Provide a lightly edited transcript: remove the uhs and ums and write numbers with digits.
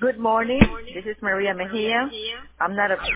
Good morning. This is Maria Mejia. I'm not a